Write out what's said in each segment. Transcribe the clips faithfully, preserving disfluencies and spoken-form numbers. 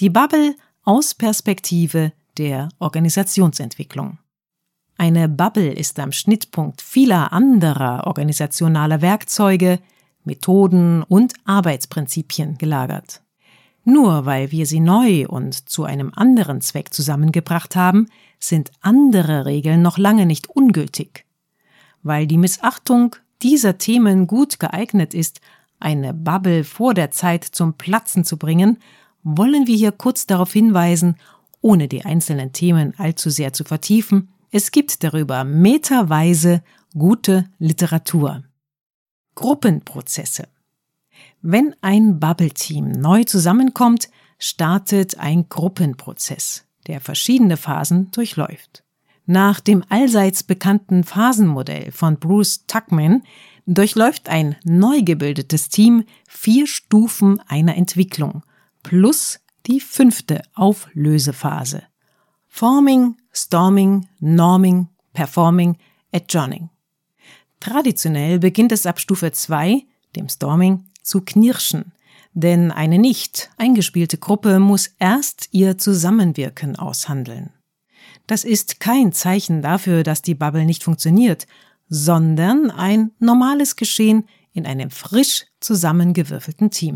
Die Bubble aus Perspektive der Organisationsentwicklung. Eine Bubble ist am Schnittpunkt vieler anderer organisationaler Werkzeuge, Methoden und Arbeitsprinzipien gelagert. Nur weil wir sie neu und zu einem anderen Zweck zusammengebracht haben, sind andere Regeln noch lange nicht ungültig. Weil die Missachtung dieser Themen gut geeignet ist, eine Bubble vor der Zeit zum Platzen zu bringen, wollen wir hier kurz darauf hinweisen, ohne die einzelnen Themen allzu sehr zu vertiefen, es gibt darüber meterweise gute Literatur. Gruppenprozesse. Wenn ein Bubble-Team neu zusammenkommt, startet ein Gruppenprozess, der verschiedene Phasen durchläuft. Nach dem allseits bekannten Phasenmodell von Bruce Tuckman durchläuft ein neu gebildetes Team vier Stufen einer Entwicklung plus die fünfte Auflösephase. Forming, Storming, Norming, Performing, Adjourning. Traditionell beginnt es ab Stufe zwei, dem Storming, zu knirschen, denn eine nicht eingespielte Gruppe muss erst ihr Zusammenwirken aushandeln. Das ist kein Zeichen dafür, dass die Bubble nicht funktioniert, sondern ein normales Geschehen in einem frisch zusammengewürfelten Team.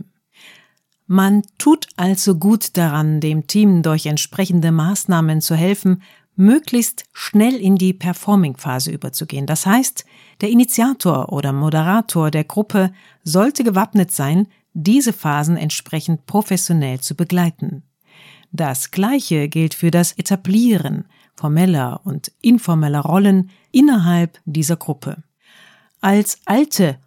Man tut also gut daran, dem Team durch entsprechende Maßnahmen zu helfen, möglichst schnell in die Performing-Phase überzugehen. Das heißt, der Initiator oder Moderator der Gruppe sollte gewappnet sein, diese Phasen entsprechend professionell zu begleiten. Das Gleiche gilt für das Etablieren formeller und informeller Rollen innerhalb dieser Gruppe. Als alte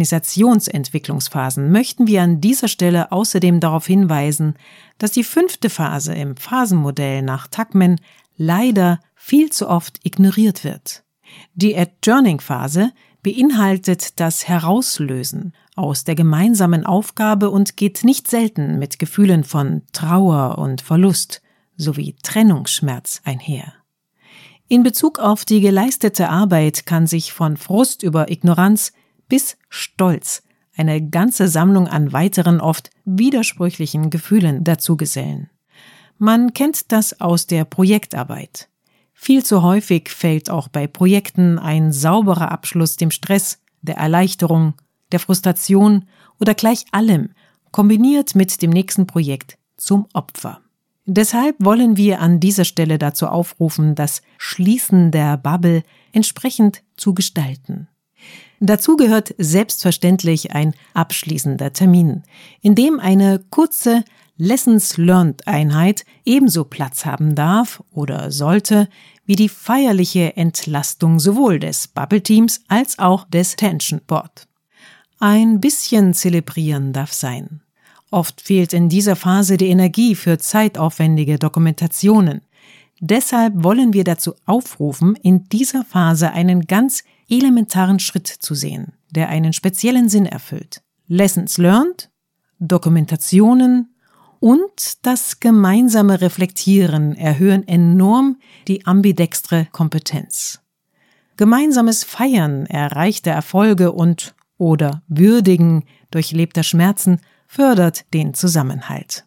Organisationsentwicklungsphasen möchten wir an dieser Stelle außerdem darauf hinweisen, dass die fünfte Phase im Phasenmodell nach Tuckman leider viel zu oft ignoriert wird. Die Adjourning-Phase beinhaltet das Herauslösen aus der gemeinsamen Aufgabe und geht nicht selten mit Gefühlen von Trauer und Verlust sowie Trennungsschmerz einher. In Bezug auf die geleistete Arbeit kann sich von Frust über Ignoranz bis Stolz eine ganze Sammlung an weiteren oft widersprüchlichen Gefühlen dazu gesellen. Man kennt das aus der Projektarbeit. Viel zu häufig fällt auch bei Projekten ein sauberer Abschluss dem Stress, der Erleichterung, der Frustration oder gleich allem, kombiniert mit dem nächsten Projekt, zum Opfer. Deshalb wollen wir an dieser Stelle dazu aufrufen, das Schließen der Bubble entsprechend zu gestalten. Dazu gehört selbstverständlich ein abschließender Termin, in dem eine kurze Lessons-Learned-Einheit ebenso Platz haben darf oder sollte wie die feierliche Entlastung sowohl des Bubble-Teams als auch des Tension Board. Ein bisschen zelebrieren darf sein. Oft fehlt in dieser Phase die Energie für zeitaufwendige Dokumentationen. Deshalb wollen wir dazu aufrufen, in dieser Phase einen ganz elementaren Schritt zu sehen, der einen speziellen Sinn erfüllt. Lessons learned, Dokumentationen und das gemeinsame Reflektieren erhöhen enorm die ambidextre Kompetenz. Gemeinsames Feiern erreichter Erfolge und oder Würdigen durchlebter Schmerzen fördert den Zusammenhalt.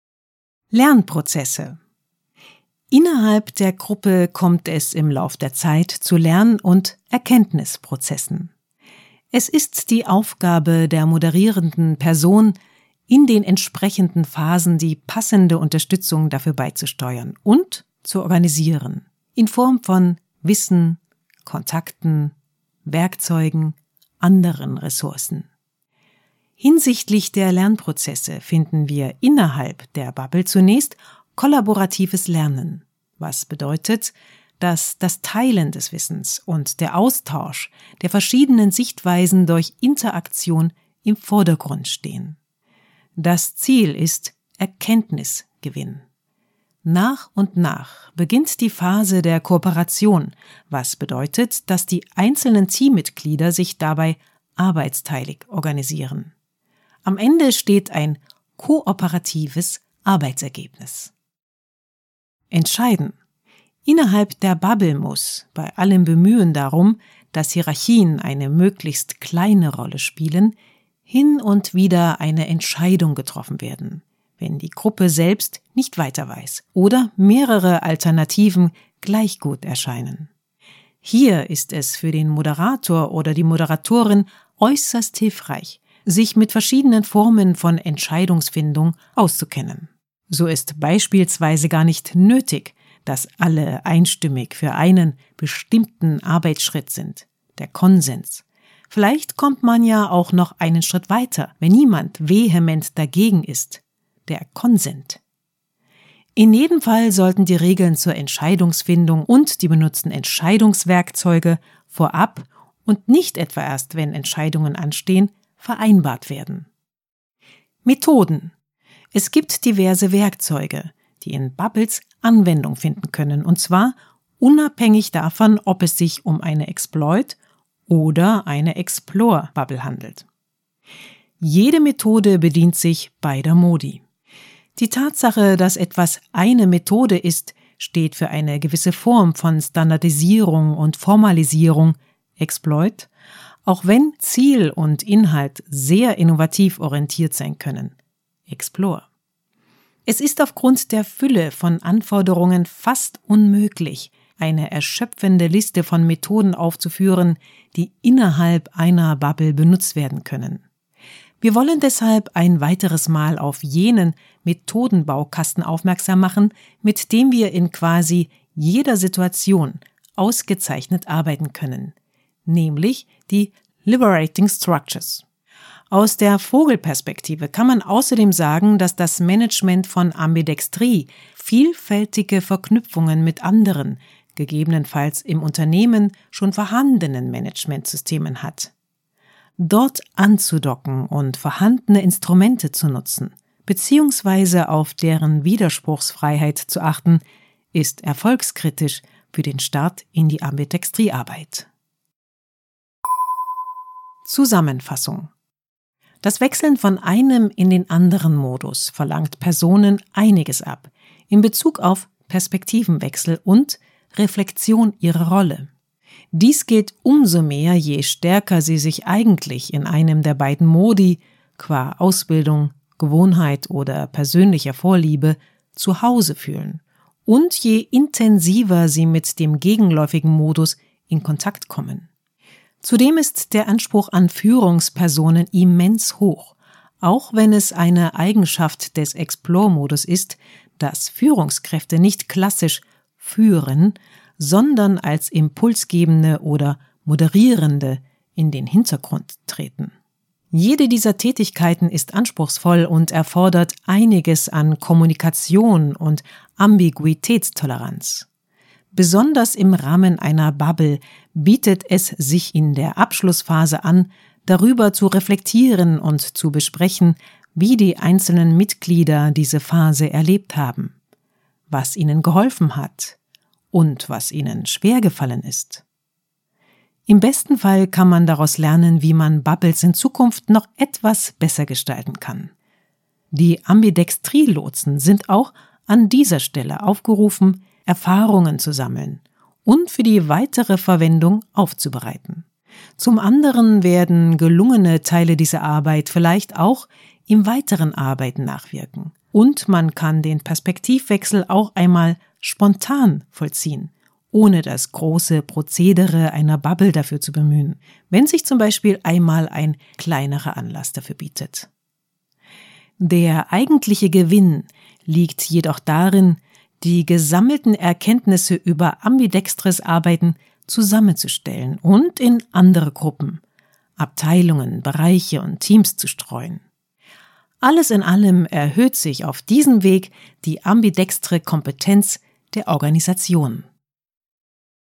Lernprozesse. Innerhalb der Gruppe kommt es im Lauf der Zeit zu Lern- und Erkenntnisprozessen. Es ist die Aufgabe der moderierenden Person, in den entsprechenden Phasen die passende Unterstützung dafür beizusteuern und zu organisieren, in Form von Wissen, Kontakten, Werkzeugen, anderen Ressourcen. Hinsichtlich der Lernprozesse finden wir innerhalb der Bubble zunächst kollaboratives Lernen, was bedeutet, dass das Teilen des Wissens und der Austausch der verschiedenen Sichtweisen durch Interaktion im Vordergrund stehen. Das Ziel ist Erkenntnisgewinn. Nach und nach beginnt die Phase der Kooperation, was bedeutet, dass die einzelnen Teammitglieder sich dabei arbeitsteilig organisieren. Am Ende steht ein kooperatives Arbeitsergebnis. Entscheiden. Innerhalb der Bubble muss, bei allem Bemühen darum, dass Hierarchien eine möglichst kleine Rolle spielen, hin und wieder eine Entscheidung getroffen werden, wenn die Gruppe selbst nicht weiter weiß oder mehrere Alternativen gleich gut erscheinen. Hier ist es für den Moderator oder die Moderatorin äußerst hilfreich, sich mit verschiedenen Formen von Entscheidungsfindung auszukennen. So ist beispielsweise gar nicht nötig, dass alle einstimmig für einen bestimmten Arbeitsschritt sind, der Konsens. Vielleicht kommt man ja auch noch einen Schritt weiter, wenn niemand vehement dagegen ist, der Konsent. In jedem Fall sollten die Regeln zur Entscheidungsfindung und die benutzten Entscheidungswerkzeuge vorab und nicht etwa erst, wenn Entscheidungen anstehen, vereinbart werden. Methoden. Es gibt diverse Werkzeuge, die in Bubbles Anwendung finden können, und zwar unabhängig davon, ob es sich um eine Exploit- oder eine Explore-Bubble handelt. Jede Methode bedient sich beider Modi. Die Tatsache, dass etwas eine Methode ist, steht für eine gewisse Form von Standardisierung und Formalisierung, Exploit, auch wenn Ziel und Inhalt sehr innovativ orientiert sein können, Explore. Es ist aufgrund der Fülle von Anforderungen fast unmöglich, eine erschöpfende Liste von Methoden aufzuführen, die innerhalb einer Bubble benutzt werden können. Wir wollen deshalb ein weiteres Mal auf jenen Methodenbaukasten aufmerksam machen, mit dem wir in quasi jeder Situation ausgezeichnet arbeiten können, nämlich die Liberating Structures. Aus der Vogelperspektive kann man außerdem sagen, dass das Management von Ambidextrie vielfältige Verknüpfungen mit anderen, gegebenenfalls im Unternehmen schon vorhandenen Managementsystemen hat. Dort anzudocken und vorhandene Instrumente zu nutzen, beziehungsweise auf deren Widerspruchsfreiheit zu achten, ist erfolgskritisch für den Start in die Ambidextriearbeit. Zusammenfassung. Das Wechseln von einem in den anderen Modus verlangt Personen einiges ab in Bezug auf Perspektivenwechsel und Reflexion ihrer Rolle. Dies gilt umso mehr, je stärker sie sich eigentlich in einem der beiden Modi, qua Ausbildung, Gewohnheit oder persönlicher Vorliebe, zu Hause fühlen und je intensiver sie mit dem gegenläufigen Modus in Kontakt kommen. Zudem ist der Anspruch an Führungspersonen immens hoch, auch wenn es eine Eigenschaft des Explore-Modus ist, dass Führungskräfte nicht klassisch führen, sondern als Impulsgebende oder Moderierende in den Hintergrund treten. Jede dieser Tätigkeiten ist anspruchsvoll und erfordert einiges an Kommunikation und Ambiguitätstoleranz. Besonders im Rahmen einer Bubble bietet es sich in der Abschlussphase an, darüber zu reflektieren und zu besprechen, wie die einzelnen Mitglieder diese Phase erlebt haben, was ihnen geholfen hat und was ihnen schwergefallen ist. Im besten Fall kann man daraus lernen, wie man Bubbles in Zukunft noch etwas besser gestalten kann. Die Ambidextrie-Lotsen sind auch an dieser Stelle aufgerufen, Erfahrungen zu sammeln und für die weitere Verwendung aufzubereiten. Zum anderen werden gelungene Teile dieser Arbeit vielleicht auch im weiteren Arbeiten nachwirken. Und man kann den Perspektivwechsel auch einmal spontan vollziehen, ohne das große Prozedere einer Bubble dafür zu bemühen, wenn sich zum Beispiel einmal ein kleinerer Anlass dafür bietet. Der eigentliche Gewinn liegt jedoch darin, die gesammelten Erkenntnisse über ambidextres Arbeiten zusammenzustellen und in andere Gruppen, Abteilungen, Bereiche und Teams zu streuen. Alles in allem erhöht sich auf diesem Weg die ambidextre Kompetenz der Organisation.